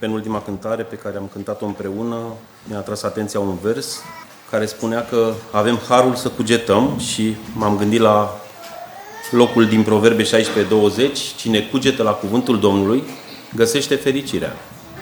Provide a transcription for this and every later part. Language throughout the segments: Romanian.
Penultima cântare pe care am cântat-o împreună mi-a atras atenția un vers care spunea că avem harul să cugetăm și m-am gândit la locul din Proverbe 16:20: cine cugetă la cuvântul Domnului găsește fericirea.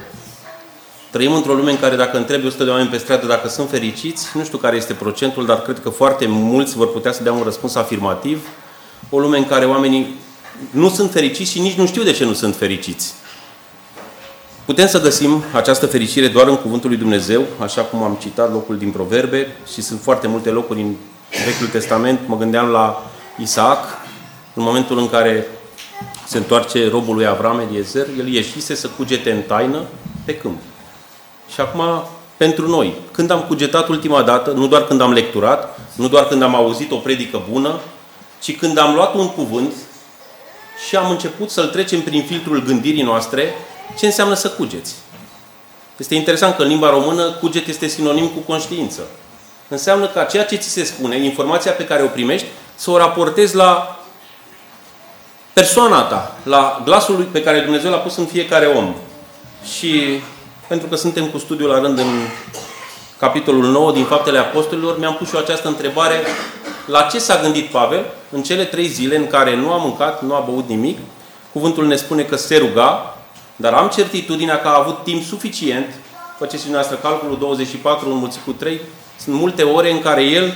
Trăim într-o lume în care dacă întrebi 100 de oameni pe stradă dacă sunt fericiți, nu știu care este procentul, dar cred că foarte mulți vor putea să dea un răspuns afirmativ. O lume în care oamenii nu sunt fericiți și nici nu știu de ce nu sunt fericiți. Putem să găsim această fericire doar în Cuvântul lui Dumnezeu, așa cum am citat locul din Proverbe, și sunt foarte multe locuri în Vechiul Testament. Mă gândeam la Isaac, în momentul în care se întoarce robul lui Avram, Eliezer, el ieșise să cugete în taină pe câmp. Și acum, pentru noi, când am cugetat ultima dată, nu doar când am lecturat, nu doar când am auzit o predică bună, ci când am luat un cuvânt și am început să-l trecem prin filtrul gândirii noastre, ce înseamnă să cugeți? Este interesant că în limba română cuget este sinonim cu conștiință. Înseamnă că ceea ce ți se spune, informația pe care o primești, să o raportezi la persoana ta, la glasul pe care Dumnezeu l-a pus în fiecare om. Și pentru că suntem cu studiul la rând în capitolul 9 din Faptele Apostolilor, mi-am pus și eu această întrebare: la ce s-a gândit Pavel în cele 3 zile în care nu a mâncat, nu a băut nimic? Cuvântul ne spune că se ruga, dar am certitudinea că a avut timp suficient. Faceți dumneavoastră calculul, 24 înmulțit cu 3. Sunt multe ore în care el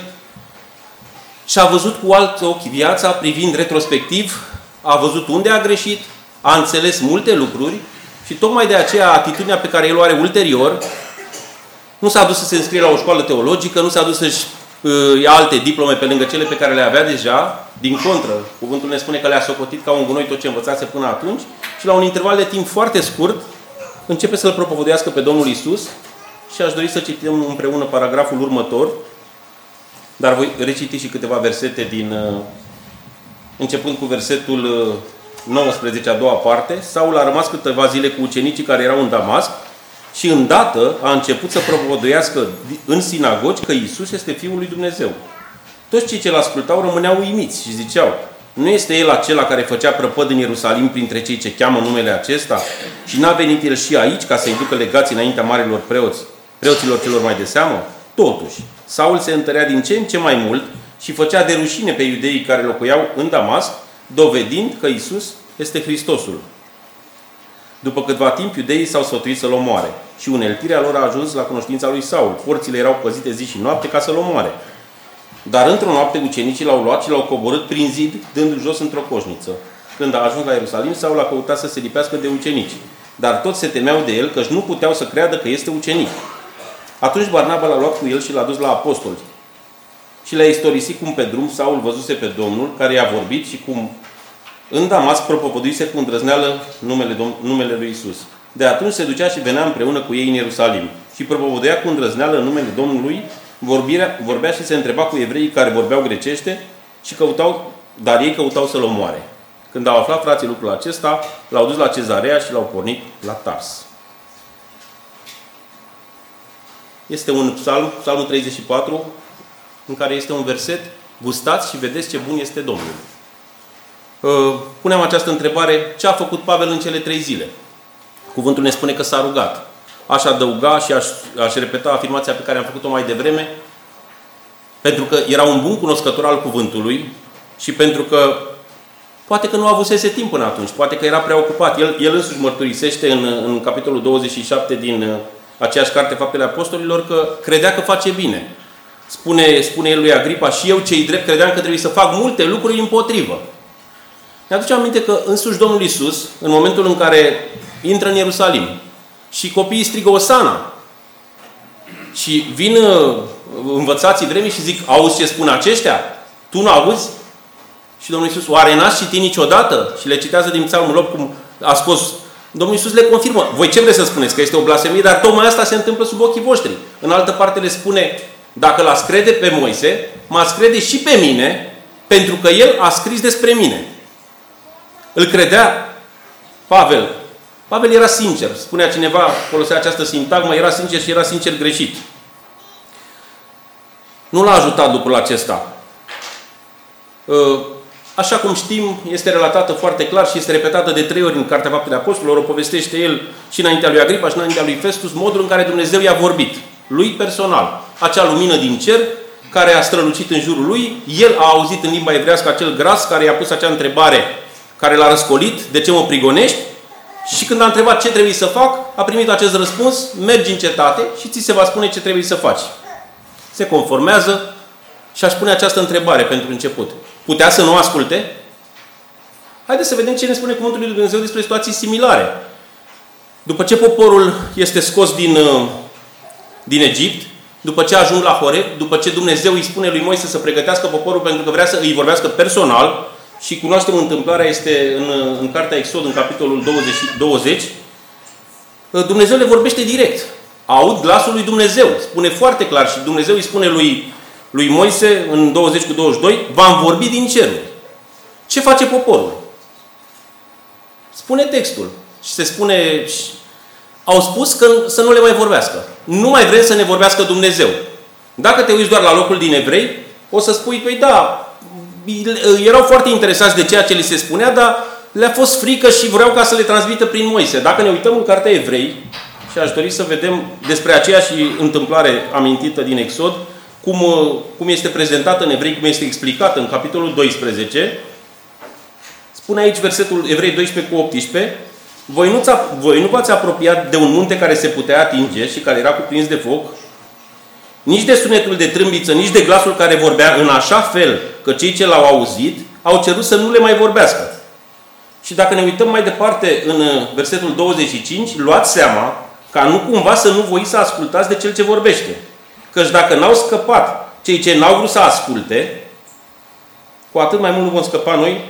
și-a văzut cu alt ochi viața, privind retrospectiv, a văzut unde a greșit, a înțeles multe lucruri și tocmai de aceea atitudinea pe care el o are ulterior, nu s-a dus să se înscrie la o școală teologică, nu s-a dus să-și ia alte diplome pe lângă cele pe care le avea deja. Din contră, cuvântul ne spune că le-a socotit ca un gunoi tot ce învățase până atunci și la un interval de timp foarte scurt începe să-L propovăduiască pe Domnul Iisus. Și aș dori să citim împreună paragraful următor, dar voi reciti și câteva versete începând cu versetul 19, a doua parte. Saul a rămas câteva zile cu ucenicii care erau în Damasc și îndată a început să propovăduiască în sinagogi că Iisus este Fiul lui Dumnezeu. Toți cei ce l-ascultau rămâneau uimiți și ziceau: nu este El acela care făcea prăpăd în Ierusalim printre cei ce cheamă numele acesta? Și n-a venit El și aici ca să-i ducă legați înaintea marilor preoților celor mai de seamă? Totuși, Saul se întărea din ce în ce mai mult și făcea de rușine pe iudeii care locuiau în Damasc, dovedind că Iisus este Hristosul. După câtva timp, iudeii s-au sfătuit să-L omoare și uneltirea lor a ajuns la cunoștința lui Saul. Porțile erau păzite zi și noapte ca să-L omoare. Dar într-o noapte ucenicii l-au luat și l-au coborât prin zid, dându-l jos într-o coșniță. Când a ajuns la Ierusalim, Saul a căutat să se lipească de ucenici. Dar toți se temeau de el, căci nu puteau să creadă că este ucenic. Atunci Barnaba l-a luat cu el și l-a dus la apostoli. Și le-a istorisit cum pe drum Saul văzuse pe Domnul, care i-a vorbit, și cum în Damasc propovăduise cu îndrăzneală numele lui Iisus. De atunci se ducea și venea împreună cu ei în Ierusalim. Și propovăduia cu îndrăzneală în numele Domnului, vorbea și se întreba cu evreii care vorbeau grecește, dar ei căutau să-l omoare. Când au aflat frații lucrul acesta, l-au dus la Cezarea și l-au pornit la Tars. Este un psalm, psalmul 34, în care este un verset: gustați și vedeți ce bun este Domnul. Puneam această întrebare: ce a făcut Pavel în cele 3 zile? Cuvântul ne spune că s-a rugat. Aș adăuga și aș repeta afirmația pe care am făcut-o mai devreme, pentru că era un bun cunoscător al cuvântului și pentru că poate că nu avusese timp până atunci, poate că era prea ocupat. El însuși mărturisește în capitolul 27 din aceeași carte, Faptele Apostolilor, că credea că face bine. Spune el lui Agripa: și eu, cei drept, credeam că trebuie să fac multe lucruri împotrivă. Ne aduce aminte că însuși Domnul Iisus, în momentul în care intră în Ierusalim și copiii strigă Osana și vin învățații vremii și zic: auzi ce spun aceștia? Tu nu auzi? Și Domnul Iisus: oare n-ați citit niciodată? Și le citează din Psalmul 8 cum a spus. Domnul Iisus le confirmă: voi ce vreți să spuneți? Că este o blasfemie? Dar tocmai asta se întâmplă sub ochii voștri. În altă parte le spune: dacă l-ați crede pe Moise, m-ați crede și pe mine, pentru că el a scris despre mine. Îl credea Pavel. Pavel era sincer. Spunea cineva, folosea această sintagmă: era sincer și era sincer greșit. Nu l-a ajutat lucrul acesta. așa cum știm, este relatată foarte clar și este repetată de 3 ori în Cartea Faptele Apostolilor. O povestește el și înaintea lui Agripa și înaintea lui Festus, modul în care Dumnezeu i-a vorbit. Lui personal. Acea lumină din cer care a strălucit în jurul lui, el a auzit în limba evrească acel gras care i-a pus acea întrebare care l-a răscolit, de ce mă prigonești? Și când a întrebat ce trebuie să fac, a primit acest răspuns, mergi în cetate și ți se va spune ce trebuie să faci. Se conformează și aș pune această întrebare pentru început. Putea să nu asculte? Haideți să vedem ce ne spune Cuvântul lui Dumnezeu despre situații similare. După ce poporul este scos din Egipt, după ce ajung la Horeb, după ce Dumnezeu îi spune lui Moise să pregătească poporul pentru că vrea să îi vorbească personal, și cunoaștem întâmplarea, este în Cartea Exod, în capitolul 20, Dumnezeu le vorbește direct. Aud glasul lui Dumnezeu. Spune foarte clar și Dumnezeu îi spune lui Moise, în 20:22, v-am vorbit din ceruri. Ce face poporul? Spune textul. Și se spune, au spus că să nu le mai vorbească. Nu mai vrem să ne vorbească Dumnezeu. Dacă te uiți doar la locul din Evrei, o să spui, păi da, erau foarte interesați de ceea ce li se spunea, dar le-a fost frică și vreau ca să le transmită prin Moise. Dacă ne uităm în Cartea Evrei, și aș dori să vedem despre aceeași întâmplare amintită din Exod, cum este prezentată în Evrei, cum este explicată în capitolul 12, spune aici versetul Evrei 12:18, voi nu v-ați apropiat de un munte care se putea atinge și care era cuprins de foc, nici de sunetul de trâmbiță, nici de glasul care vorbea în așa fel că cei ce l-au auzit au cerut să nu le mai vorbească. Și dacă ne uităm mai departe în versetul 25, luați seama ca nu cumva să nu voiți să ascultați de cel ce vorbește. Căci dacă n-au scăpat cei ce n-au vrut să asculte, cu atât mai mult nu vom scăpa noi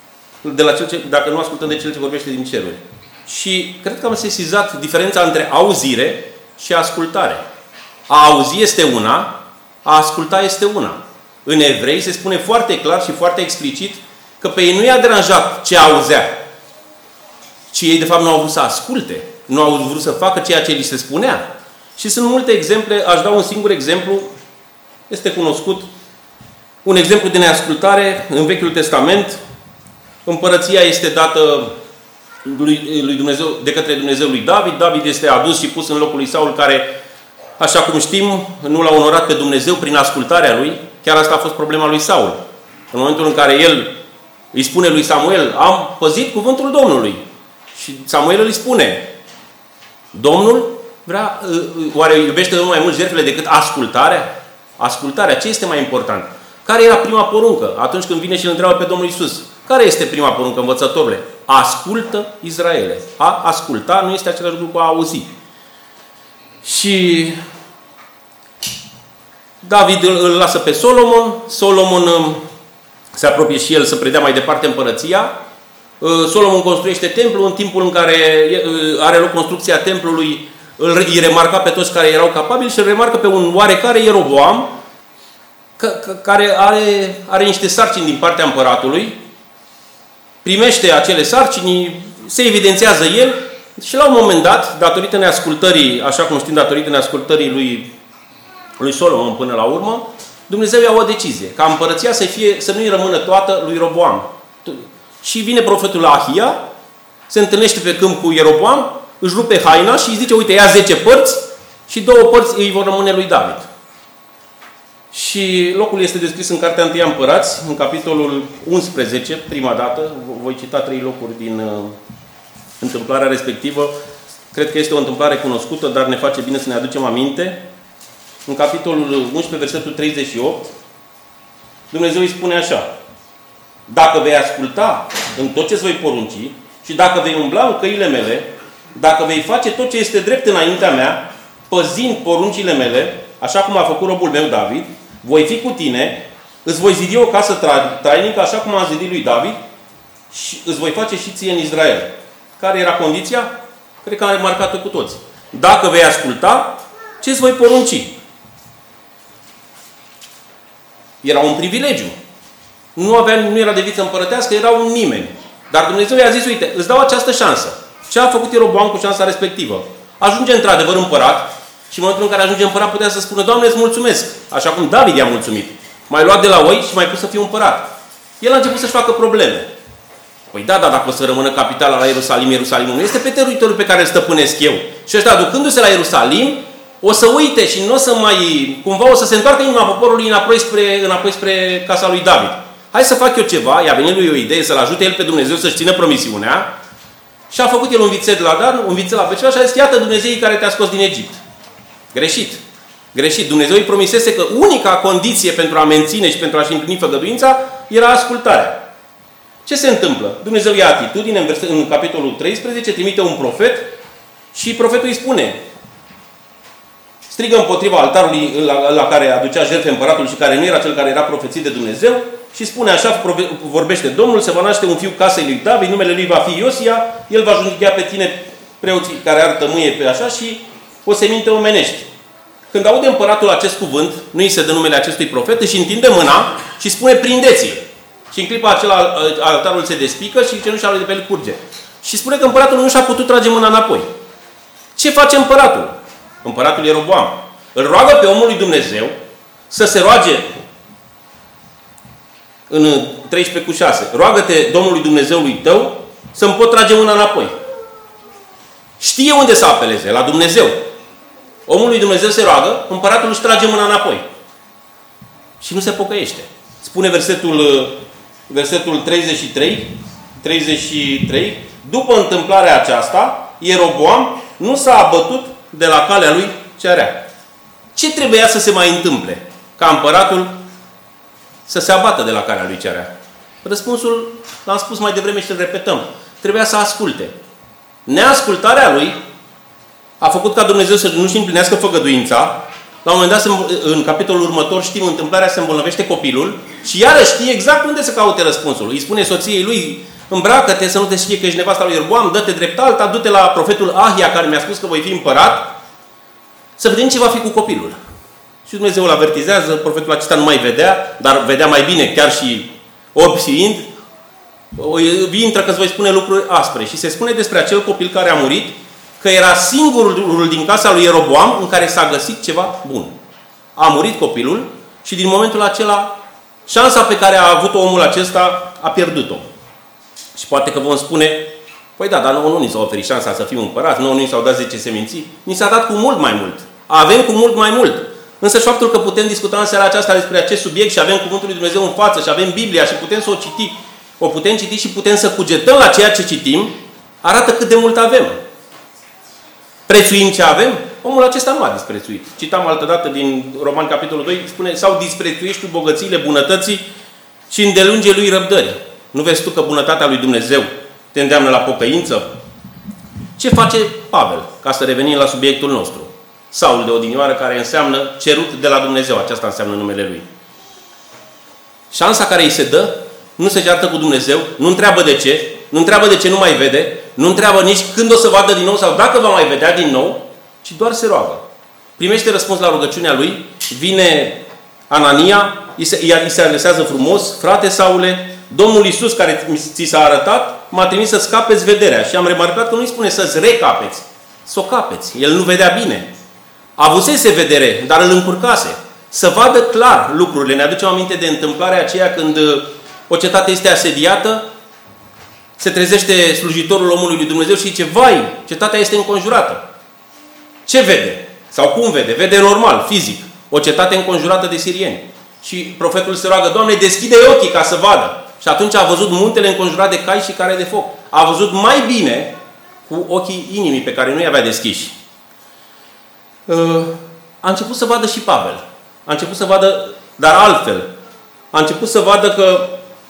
dacă nu ascultăm de cel ce vorbește din ceruri. Și cred că am sesizat diferența între auzire și ascultare. A auzi este una, a asculta este una. În Evrei se spune foarte clar și foarte explicit că pe ei nu i-a deranjat ce auzea, ci ei de fapt nu au vrut să asculte, nu au vrut să facă ceea ce li se spunea. Și sunt multe exemple, aș da un singur exemplu, este cunoscut, un exemplu de neascultare în Vechiul Testament. Împărăția este dată lui Dumnezeu, de către Dumnezeu lui David. David este adus și pus în locul lui Saul, care, așa cum știm, nu l-a onorat pe Dumnezeu prin ascultarea lui. Chiar asta a fost problema lui Saul. În momentul în care el îi spune lui Samuel, am păzit cuvântul Domnului. Și Samuel îi spune, Domnul oare iubește Domnul mai mult jertfele decât ascultarea? Ascultarea, ce este mai important? Care era prima poruncă atunci când vine și îl întreabă pe Domnul Iisus? Care este prima poruncă, învățătorule? Ascultă, Israele. A asculta nu este același lucru cu a auzi. Și David îl lasă pe Solomon. Solomon se apropie și el să predea mai departe împărăția. Solomon construiește templul. În timpul în care are loc construcția templului, îi remarca pe toți care erau capabili și îl remarcă pe un oarecare Ieroboam, care are niște sarcini din partea împăratului, primește acele sarcini, se evidențiază el și la un moment dat, datorită neascultării, așa cum știm, datorită neascultării lui Solomon până la urmă, Dumnezeu ia o decizie, ca împărăția să nu-i rămână toată lui Roboam. Și vine profetul Ahia, se întâlnește pe câmp cu Ieroboam, își rupe haina și îi zice, uite, ia 10 părți și 2 părți îi vor rămâne lui David. Și locul este descris în Cartea 1 Împărați, în capitolul 11, prima dată. Voi cita 3 locuri din întâmplarea respectivă. Cred că este o întâmplare cunoscută, dar ne face bine să ne aducem aminte. În capitolul 11, versetul 38, Dumnezeu îi spune așa, dacă vei asculta în tot ce îți voi porunci și dacă vei umbla în căile mele, dacă vei face tot ce este drept înaintea mea, păzind poruncile mele, așa cum a făcut robul meu David, voi fi cu tine, îți voi zidi o casă trainică, așa cum am zidit lui David, și îți voi face și ție în Israel. Care era condiția? Cred că am remarcat-o cu toți. Dacă vei asculta, ce îți voi porunci? Era un privilegiu. Nu era de viță împărătească, era un nimeni. Dar Dumnezeu i-a zis, uite, îți dau această șansă. Ce a făcut Ieroboam cu șansa respectivă? Ajunge într-adevăr împărat și în momentul în care ajunge împărat putea să spună, Doamne, îți mulțumesc. Așa cum David i-a mulțumit. M-ai luat de la oi și m-ai pus să fiu împărat. el a început să-și facă probleme. Păi da, dacă o să rămână capitala la Ierusalim, Ierusalimul nu este pe teritoriul pe care îl stăpânesc eu. Și ăștia, ducându-se la Ierusalim, o să uite și nu o să mai... Cumva o să se întoarcă inima poporului înapoi spre casa lui David. Hai să fac eu ceva, i-a venit lui o idee să-l ajute el pe Dumnezeu să-și țină promisiunea și a făcut el un vițel la Dan, un vițel la Beceva și a zis, iată Dumnezeii care te-a scos din Egipt. Greșit. Greșit. Dumnezeu îi promisese că unica condiție pentru a menține și pentru a-și împlini făgăduința era ascultarea. Ce se întâmplă? Dumnezeu ia atitudine, în capitolul 13, trimite un profet și profetul îi spune, strigă împotriva altarului la care aducea jertfe împăratul și care nu era cel care era profețit de Dumnezeu și spune așa, vorbește Domnul, se va naște un fiu casei lui David, numele lui va fi Iosia, el va judecea pe tine preoții care ar tămâie pe așa și o seminte omenești. Când aude împăratul acest cuvânt, nu îi se dă numele acestui profet, își întinde mâna și spune prindeți-l. Și în clipa acela altarul se despică și cenușa lui de pe el curge. Și spune că împăratul nu și-a putut trage mâna înapoi. Ce face împăratul? Împăratul Ieroboam îl roagă pe omul lui Dumnezeu să se roage în 13:6. Roagă-te Domnului Dumnezeului tău să-mi pot trage mâna înapoi. Știe unde să apeleze, la Dumnezeu. Omul lui Dumnezeu se roagă, împăratul își trage mâna înapoi. Și nu se pocăiește. Spune versetul 33, după întâmplarea aceasta, Ieroboam nu s-a abătut de la calea lui cea rea. Ce trebuia să se mai întâmple ca împăratul să se abată de la calea lui cea rea? Răspunsul l-am spus mai devreme și îl repetăm. Trebuia să asculte. Neascultarea lui a făcut ca Dumnezeu să nu-și împlinească făgăduința. La un moment dat, în capitolul următor, știm, întâmplarea se îmbolnăvește copilul și iarăși știe exact unde să caute răspunsul. Îi spune soției lui, îmbracă-te să nu te știe că ești nevasta lui Ieroboam, dă-te drept alta, du-te la profetul Ahia care mi-a spus că voi fi împărat, să vedem ce va fi cu copilul. Și Dumnezeu îl avertizează, profetul acesta nu mai vedea, dar vedea mai bine, chiar și orb fiind, intră că îți voi spune lucruri aspre. Și se spune despre acel copil care a murit, că era singurul din casa lui Ieroboam în care s-a găsit ceva bun. A murit copilul și din momentul acela șansa pe care a avut-o omul acesta a pierdut-o. Și poate că vom spune, păi da, dar nouă nu ni s-a oferit șansa să fim împărați, nouă nu ni s-au dat 10 seminții, ni s-a dat cu mult mai mult. Avem cu mult mai mult. Însă și faptul că putem discuta în seara aceasta despre acest subiect și avem Cuvântul lui Dumnezeu în față și avem Biblia și putem să o citim, o putem citi și putem să cugetăm la ceea ce citim, arată cât de mult avem. Prețuim ce avem? Omul acesta nu a disprețuit. Citam altădată din Roman capitolul 2, spune, sau disprețuiești tu bogățiile bunătății și îndelunge lui răbdări. Nu vezi tu că bunătatea lui Dumnezeu te îndeamnă la pocăință? Ce face Pavel? Ca să revenim la subiectul nostru. Saul de odinioară, care înseamnă cerut de la Dumnezeu. Aceasta înseamnă numele lui. Șansa care îi se dă, nu se ceartă cu Dumnezeu, nu întreabă de ce, nu întreabă de ce nu mai vede, nu întreabă nici când o să vadă din nou sau dacă va mai vedea din nou, ci doar se roagă. Primește răspuns la rugăciunea lui, vine Anania, îi se adresează frumos, frate Saule, Domnul Iisus care ți s-a arătat, m-a trimis să-ți capeți vederea. Și am remarcat că nu-i spune să-ți recapeți, să o capeți. El nu vedea bine. Avusese vedere, dar îl încurcase. Să vadă clar lucrurile. Ne aducem aminte de întâmplarea aceea când o cetate este asediată, se trezește slujitorul omului lui Dumnezeu și zice, vai, cetatea este înconjurată. Ce vede? Sau cum vede? Vede normal, fizic. O cetate înconjurată de sirieni. Și profetul se roagă, Doamne, deschide ochii ca să vadă. Și atunci a văzut muntele înconjurat de cai și care de foc. A văzut mai bine cu ochii inimii pe care nu i-avea deschiși. A început să vadă și Pavel. A început să vadă, dar altfel. A început să vadă că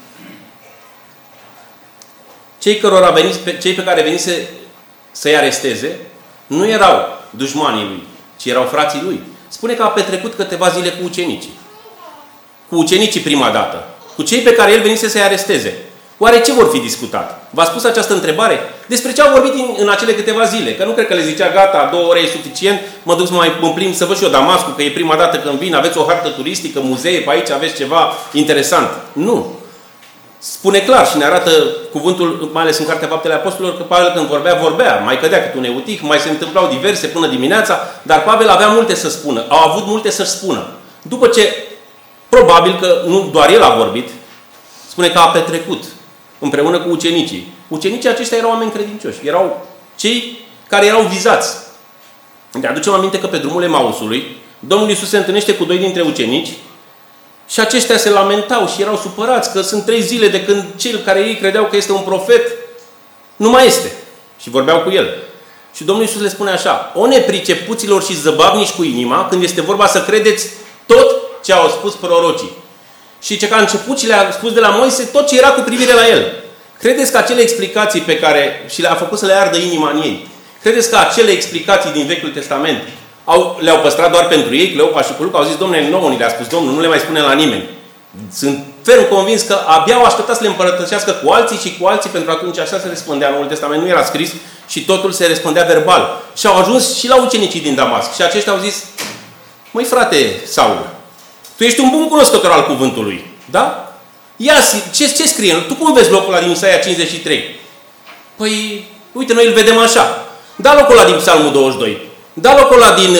cei pe care venise să-i aresteze nu erau dușmanii lui, ci erau frații lui. Spune că a petrecut câteva zile cu ucenicii. Cu ucenicii prima dată. Cu cei pe care el venise să-i aresteze. Oare ce vor fi discutat? V-a spus această întrebare? Despre ce au vorbit în acele câteva zile? Că nu cred că le zicea, gata, 2 ore e suficient, mă duc să mă plimb să văd și eu Damascul, că e prima dată când vin, aveți o hartă turistică, muzee, pe aici aveți ceva interesant. Nu. Spune clar și ne arată cuvântul, mai ales în Cartea Faptele Apostolilor, că Pavel când vorbea, mai cădea cât un eutih, mai se întâmplau diverse până dimineața, dar Pavel avea multe să spună, au avut multe să-și spună. După ce, probabil că nu doar el a vorbit, Spune că a petrecut împreună cu ucenicii. Ucenicii aceștia erau oameni credincioși. Erau cei care erau vizați. Ne aducem aminte că pe drumul Emausului, Domnul Iisus se întâlnește cu 2 dintre ucenici și aceștia se lamentau și erau supărați că sunt 3 zile de când cel care ei credeau că este un profet nu mai este. Și vorbeau cu el. Și Domnul Iisus le spune așa: o nepricepuților și zăbavnici cu inima, când este vorba să credeți tot ce au spus prorocii. Și ce că a început și le-a spus de la Moise tot ce era cu privire la el. Credeți că acele explicații pe care și le-a făcut să le ardă inima în ei, credeți că acele explicații din Vechiul Testament le-au păstrat doar pentru ei, Cleopa și Luca, au zis: Dom'le, nouă ni le-a spus Domnul, nu le mai spune la nimeni. Sunt ferm convins că abia au așteptat să le împărătășească cu alții și cu alții, pentru că atunci așa se răspundea. Noul Testament nu era scris și totul se răspundea verbal. Și au ajuns și la ucenicii din Damasc. Și aceștia au zis: măi frate Saul, tu ești un bun cunoscător al cuvântului, da? Ia, ce scrie? Tu cum vezi locul ăla din Isaia 53? Păi, uite, noi îl vedem așa. Da locul ăla din Psalmul 22. Da locul ăla din...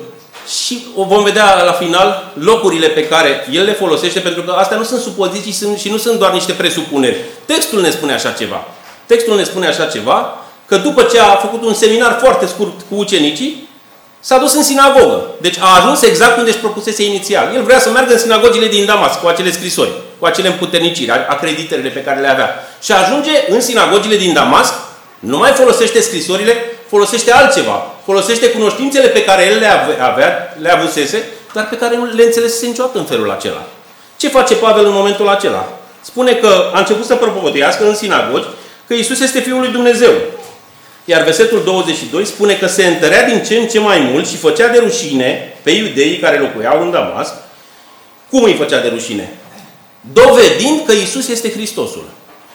și o vom vedea la final locurile pe care el le folosește, pentru că astea nu sunt supoziții și nu sunt doar niște presupuneri. Textul ne spune așa ceva. Textul ne spune așa ceva, că după ce a făcut un seminar foarte scurt cu ucenicii, s-a dus în sinagogă. Deci a ajuns exact unde își propusese inițial. El vrea să meargă în sinagogile din Damasc cu acele scrisori, cu acele împuterniciri, acreditările pe care le avea. Și ajunge în sinagogile din Damasc, nu mai folosește scrisorile, folosește altceva. Folosește cunoștințele pe care el le avusese, dar pe care nu le înțelesese niciodată în felul acela. Ce face Pavel în momentul acela? Spune că a început să propovăduiască în sinagogi că Iisus este Fiul lui Dumnezeu. Iar versetul 22 spune că se întărea din ce în ce mai mult și făcea de rușine pe iudeii care locuiau în Damasc. Cum îi făcea de rușine? Dovedind că Iisus este Hristosul.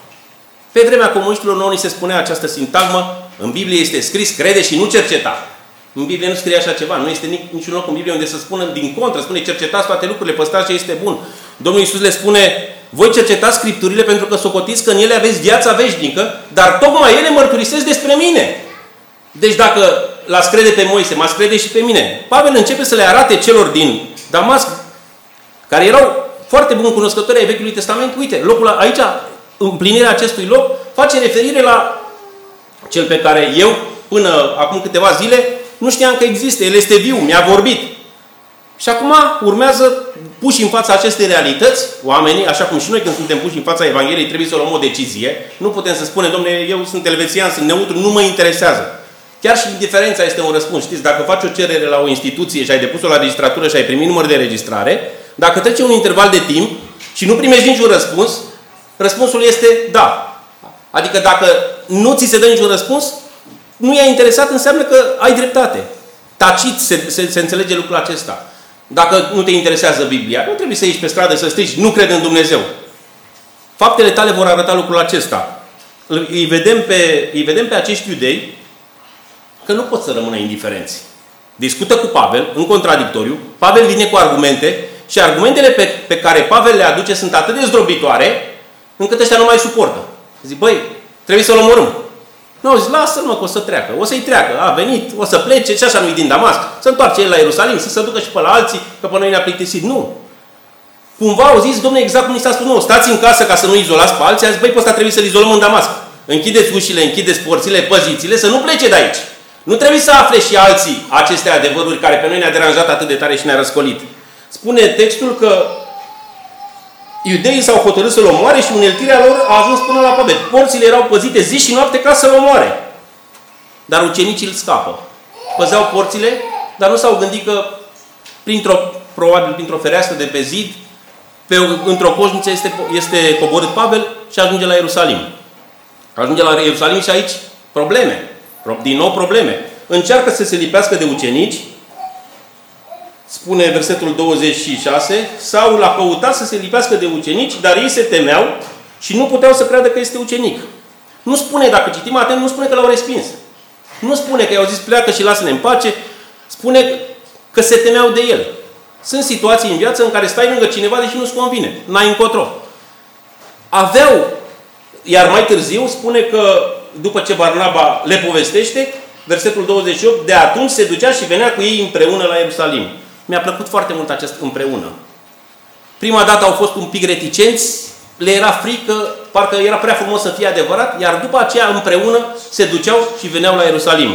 Pe vremea comuniștilor nouă ni se spunea această sintagmă: în Biblie este scris, crede și nu cerceta. În Biblie nu scrie așa ceva. Nu este niciun loc în Biblie unde să spună din contră. Spune: cercetați toate lucrurile, păstrați ce este bun. Domnul Iisus le spune: voi cercetați Scripturile pentru că socotiți că în ele aveți viața veșnică, dar tocmai ele mărturisesc despre mine. Deci dacă l-ați crede pe Moise, m-ați crede și pe mine. Pavel începe să le arate celor din Damasc, care erau foarte buni cunoscători ai Vechiului Testament: uite, locul aici, împlinirea acestui loc, face referire la cel pe care eu, până acum câteva zile, nu știam că există. El este viu, mi-a vorbit. Și acum urmează, puși în fața acestei realități, oamenii, așa cum și noi când suntem puși în fața Evangheliei, trebuie să luăm o decizie. Nu putem să spunem: dom'le, eu sunt elvețian, sunt neutru, nu mă interesează. Chiar și indiferența este un răspuns. Știți, dacă faci o cerere la o instituție și ai depus-o la registratură și ai primit număr de registrare, dacă trece un interval de timp și nu primești niciun răspuns, răspunsul este da. Adică dacă nu ți se dă niciun răspuns, nu i-ai interesat, înseamnă că ai dreptate. Tacit se înțelege lucrul acesta. Dacă nu te interesează Biblia, nu trebuie să ieși pe stradă să strigi: nu cred în Dumnezeu. Faptele tale vor arăta lucrul acesta. Îi vedem pe acești iudei că nu pot să rămână indiferenți. Discută cu Pavel, în contradictoriu. Pavel vine cu argumente și argumentele pe care Pavel le aduce sunt atât de zdrobitoare încât ăștia nu mai suportă. Zic: băi, trebuie să-l omorâm. Nu, zic: lasă-l, mă, că o să treacă. O să-i treacă. A venit, o să plece, și așa nu-i din Damasc. Să întoarce el la Ierusalim, să se ducă și pe la alții, că pe noi ne-a plictisit. Nu. Cumva au zis: dom'le, exact cum ni s-a spus: nu, stați în casă ca să nu izolați pe alții. A zis: băi, pe ăsta trebuie să-l izolăm în Damasc. Închideți ușile, închideți porțile, păziți-le, să nu plece de aici. Nu trebuie să afle și alții aceste adevăruri care pe noi ne-a deranjat atât de tare și ne-a răscolit. Spune textul că iudeii s-au hotărât să-l omoare și uneltirea lor a ajuns până la Pavel. Porțile erau păzite zi și noapte ca să-l omoare. Dar ucenicii îl scapă. Păzeau porțile, dar nu s-au gândit că probabil printr-o fereastră de pe zid, într-o coșniță este coborât Pavel și ajunge la Ierusalim. Ajunge la Ierusalim și aici probleme. Din nou probleme. Încearcă să se lipească de ucenici. Spune versetul 26, Saul a căutat să se lipească de ucenici, dar ei se temeau și nu puteau să creadă că este ucenic. Nu spune, dacă citim atent, nu spune că l-au respins. Nu spune că i-au zis: pleacă și lasă-ne în pace. Spune că se temeau de el. Sunt situații în viață în care stai lângă cineva deși nu-ți convine. N-ai încotro. Aveau, iar mai târziu spune că după ce Barnaba le povestește, versetul 28, de atunci se ducea și venea cu ei împreună la Ierusalim. Mi-a plăcut foarte mult acest împreună. Prima dată au fost un pic reticenți, le era frică, parcă era prea frumos să fie adevărat, iar după aceea împreună se duceau și veneau la Ierusalim.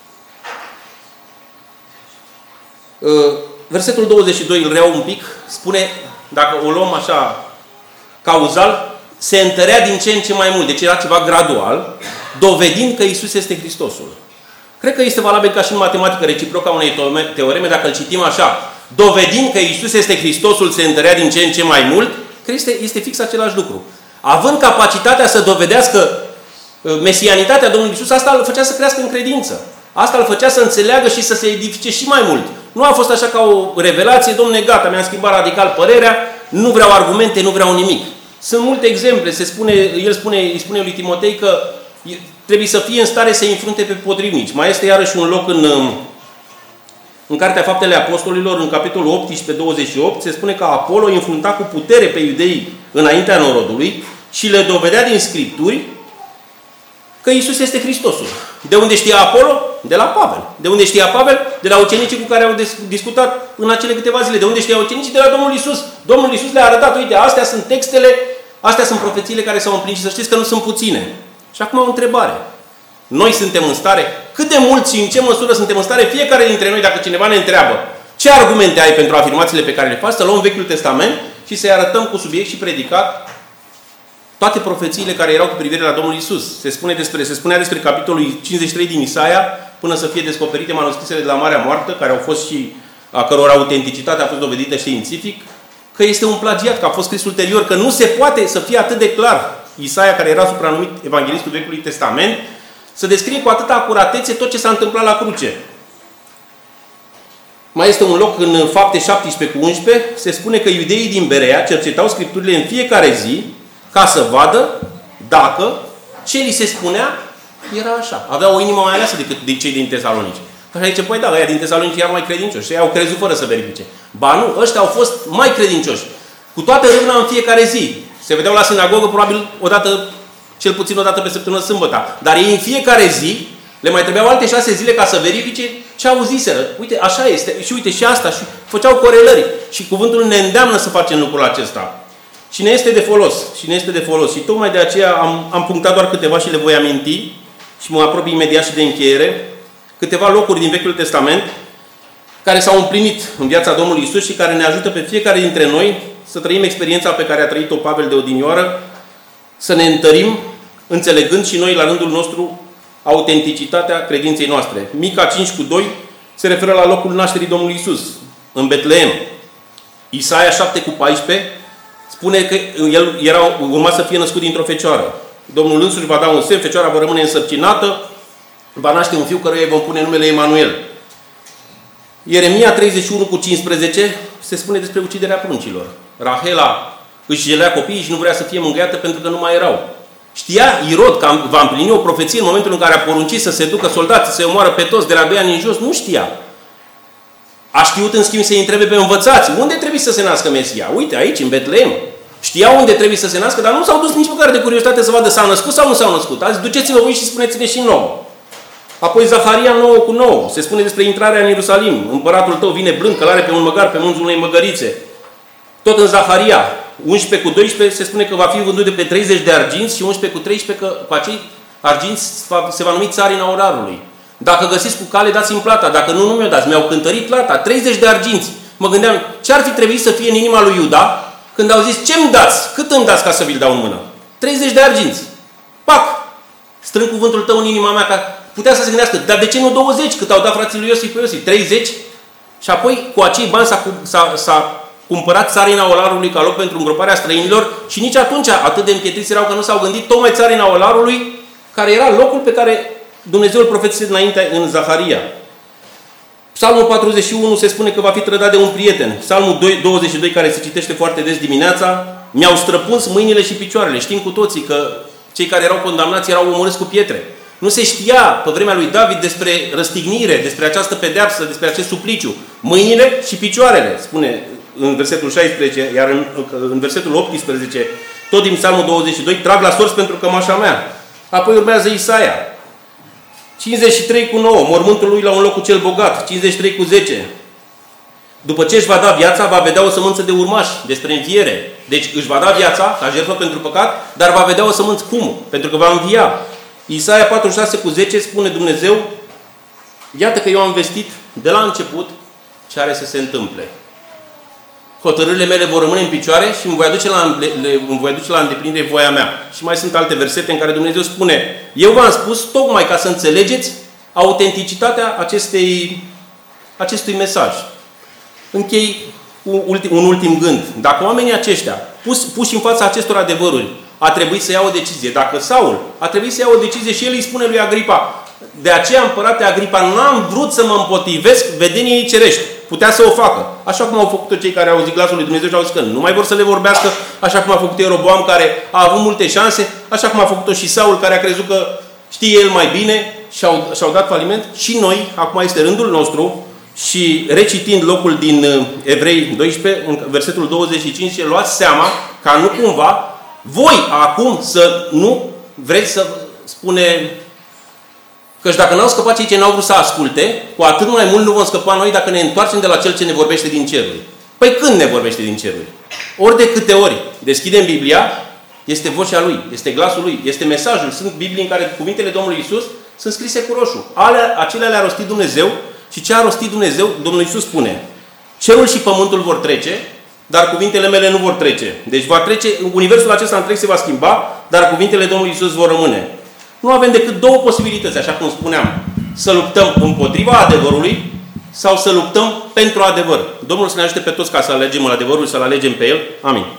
Versetul 22 îl reau un pic, spune, dacă o luăm așa cauzal, se întărea din ce în ce mai mult, deci era ceva gradual, dovedind că Iisus este Hristosul. Cred că este valabil ca și în matematică reciproca unei teoreme, dacă îl citim așa, dovedind că Iisus este Hristosul, se întărea din ce în ce mai mult, cred că este fix același lucru. Având capacitatea să dovedească mesianitatea Domnului Iisus, asta îl făcea să crească în credință. Asta îl făcea să înțeleagă și să se edifice și mai mult. Nu a fost așa ca o revelație, Dom'le, gata, mi-am schimbat radical părerea, nu vreau argumente, nu vreau nimic. Sunt multe exemple, îi spune lui Timotei că trebuie să fie în stare să înfrunte pe potrivnici. Mai este iarăși un loc în Cartea Faptele Apostolilor, în capitolul 18-28, se spune că Apollo înfrunta cu putere pe iudei înaintea norodului și le dovedea din Scripturi că Iisus este Hristosul. De unde știa Apollo? De la Pavel. De unde știa Pavel? De la ucenicii cu care au discutat în acele câteva zile. De unde știa ucenicii? De la Domnul Iisus. Domnul Iisus le-a arătat, uite, astea sunt textele, astea sunt profețiile care s-au împlinit și să știți că nu sunt puține. Și acum o întrebare. Noi suntem în stare? Cât de mult și în ce măsură suntem în stare? Fiecare dintre noi, dacă cineva ne întreabă ce argumente ai pentru afirmațiile pe care le faci, să luăm Vechiul Testament și să-i arătăm cu subiect și predicat toate profețiile care erau cu privire la Domnul Iisus. Se spunea despre capitolul 53 din Isaia, până să fie descoperite manuscrisele de la Marea Moartă, care au fost și a căror autenticitate a fost dovedită științific, că este un plagiat, că a fost scris ulterior, că nu se poate să fie atât de clar Isaia, care era supranumit evanghelistul Vechiului Testament, să descrie cu atâta acuratețe tot ce s-a întâmplat la cruce. Mai este un loc în Fapte 17:11, se spune că iudeii din Berea cercetau Scripturile în fiecare zi ca să vadă dacă ce li se spunea era așa. Aveau o inimă mai aleasă decât de cei din Tesalonici. Așa zice, păi da, ăia din Tesalonici erau mai credincioși. Ei au crezut fără să verifice. Ba nu, ăștia au fost mai credincioși. Cu toată râvna în fiecare zi. Se vedeau la sinagogă probabil cel puțin o dată pe săptămână, sâmbătă. Dar ei în fiecare zi le mai trebuiau alte 6 zile ca să verifice ce auziseră. Uite, așa este. Și uite și asta. Și făceau corelări. Și cuvântul ne îndeamnă să facem lucrul acesta. Și ne este de folos. Și tocmai de aceea am punctat doar câteva și le voi aminti și mă apropii imediat și de încheiere. Câteva locuri din Vechiul Testament care s-au împlinit în viața Domnului Iisus și care ne ajută pe fiecare dintre noi să trăim experiența pe care a trăit-o Pavel de odinioară, să ne întărim, înțelegând și noi la rândul nostru autenticitatea credinței noastre. Mica 5:2 se referă la locul nașterii Domnului Iisus, în Betleem. Isaia 7:14 spune că el urma să fie născut dintr-o fecioară. Domnul însuși va da un semn, fecioara va rămâne însărcinată, va naște un fiu căruia îi vom pune numele Emanuel. Ieremia 31:15 se spune despre uciderea pruncilor. Rahela își jelea copiii și nu vrea să fie mângâiată pentru că nu mai erau. Știa Irod că va împlini o profeție în momentul în care a poruncit să se ducă soldații, să-i omoară pe toți de la 2 ani în jos? Nu știa. A știut, în schimb, să-i întrebe pe învățați. Unde trebuie să se nască Mesia? Uite, aici, în Betleem. Știau unde trebuie să se nască, dar nu s-au dus nici măcar de curiozitate să vadă s-a născut sau nu s-au născut. Azi, duceți-vă voi și spuneți-ne și nouă. Apoi Zaharia 9:9. Se spune despre intrarea în Ierusalim. Împăratul tău vine blând, călare pe un măgar, pe munțul unei măgărițe. Tot în Zaharia 11:12 se spune că va fi vândut de pe 30 de arginți și 11:13 că cu acei arginți se va numi țarina orarului. Dacă găsiți cu cale, dați-mi plata. Dacă nu, nu mi-o dați. Mi-au cântărit plata. 30 de arginți. Mă gândeam, ce ar fi trebuit să fie în inima lui Iuda când au zis, ce-mi dați? Cât îmi dați ca să vi-l dau în mână? 30 de arginți. Pac! Strâng cuvântul tău în inima mea, ca putea să se gândească, dar de ce nu 20? Cât au dat frații lui Iosif pe Iosif? 30? Și apoi, cu acei bani s-a cumpărat țarina olarului ca loc pentru îngroparea străinilor și nici atunci atât de împietriți erau că nu s-au gândit tocmai țarina olarului, care era locul pe care Dumnezeu îl profetise înainte în Zaharia. Psalmul 41 se spune că va fi trădat de un prieten. Psalmul 22, care se citește foarte des dimineața, mi-au străpuns mâinile și picioarele. Știm cu toții că cei care erau condamnați erau omorâți cu pietre. Nu se știa pe vremea lui David despre răstignire, despre această pedeapsă, despre acest supliciu. Mâinile și picioarele, spune în versetul 16, iar în versetul 18, tot din Psalmul 22, trag la sorți pentru cămașa mea. Apoi urmează Isaia. 53:9, mormântul lui la un loc cu cel bogat. 53:10. După ce își va da viața, va vedea o sămânță de urmași despre înviere. Deci își va da viața ca jertfă pentru păcat, dar va vedea o sămânță cum? Pentru că va învia. Isaia 46:10 spune Dumnezeu: iată că eu am vestit de la început ce are să se întâmple. Hotărârile mele vor rămâne în picioare și îmi voi aduce la îndeplinire voia mea. Și mai sunt alte versete în care Dumnezeu spune: eu v-am spus tocmai ca să înțelegeți autenticitatea acestui mesaj. Închei cu un ultim gând. Dacă oamenii aceștia, puși în fața acestor adevăruri, a trebuit să ia o decizie. Dacă Saul a trebuit să ia o decizie și el îi spune lui Agripa: de aceea, împărate Agripa, n-am vrut să mă împotrivesc vedeniei cerești. Putea să o facă. Așa cum au făcut-o cei care au auzit glasul lui Dumnezeu și au zis că nu mai vor să le vorbească, așa cum a făcut Ieroboam, care a avut multe șanse, așa cum a făcut-o și Saul, care a crezut că știe el mai bine și-au dat faliment. Și noi, acum este rândul nostru, și recitind locul din Evrei 12, în versetul 25, luați seama ca nu cumva voi acum să nu vreți să spune căci dacă n-au scăpat cei ce n-au vrut să asculte, cu atât mai mult nu vom scăpa noi dacă ne întoarcem de la Cel ce ne vorbește din ceruri. Păi când ne vorbește din ceruri? Ori de câte ori deschidem Biblia, este vocea Lui, este glasul Lui, este mesajul. Sunt Biblii în care cuvintele Domnului Iisus sunt scrise cu roșu. Acelea le-a rostit Dumnezeu și ce a rostit Dumnezeu, Domnul Iisus spune: cerul și pământul vor trece, dar cuvintele mele nu vor trece. Deci va trece, universul acesta întreg se va schimba, dar cuvintele Domnului Iisus vor rămâne. Nu avem decât două posibilități, așa cum spuneam: să luptăm împotriva adevărului sau să luptăm pentru adevăr. Domnul să ne ajute pe toți ca să alegem adevărul și să-L alegem pe El. Amin.